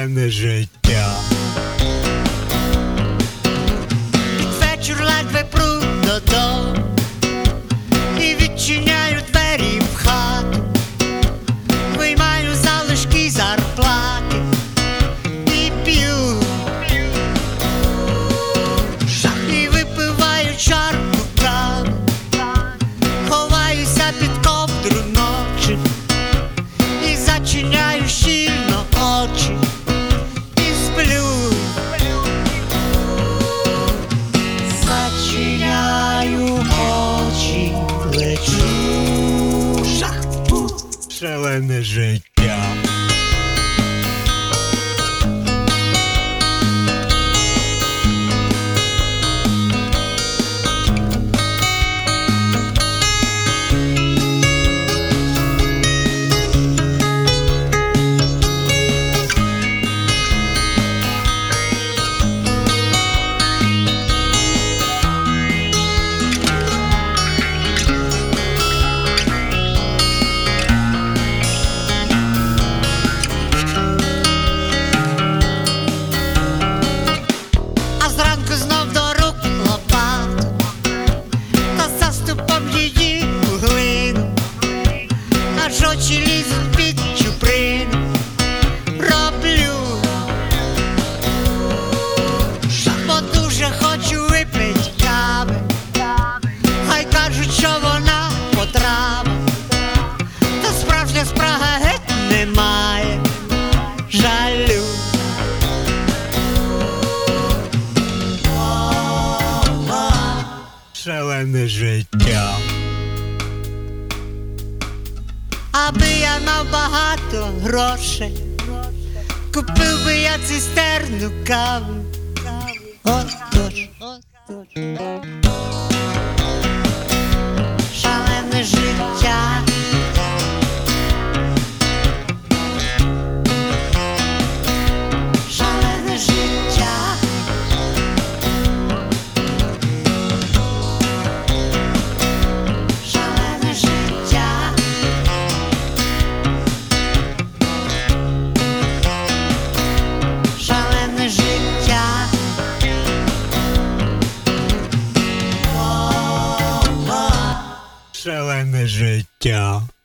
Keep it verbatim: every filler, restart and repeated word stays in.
Шалене життя. Під вечір ледве пру додому і відчиняю двері в хату, виймаю залишки зарплати і п'ю, і випиваю чарку кави, ховаюся під ковдру ночі і зачиняю щільно очі і сплю. Зачиняю очі, лечу. Шалене життя. А зранку знов до рук лопату, та заступом її у глину, аж очі лізуть під чуприну. Роблю, бо дуже хочу випить кави, хай кажуть, що вона потрава, та справжня спрага геть немає жалю. Шалене життя. Аби я мав багато грошей, купив би я цистерну кави. Отож, отож. Шалене життя. Шалене життя. Шалене життя. Шалене життя. Шалене життя.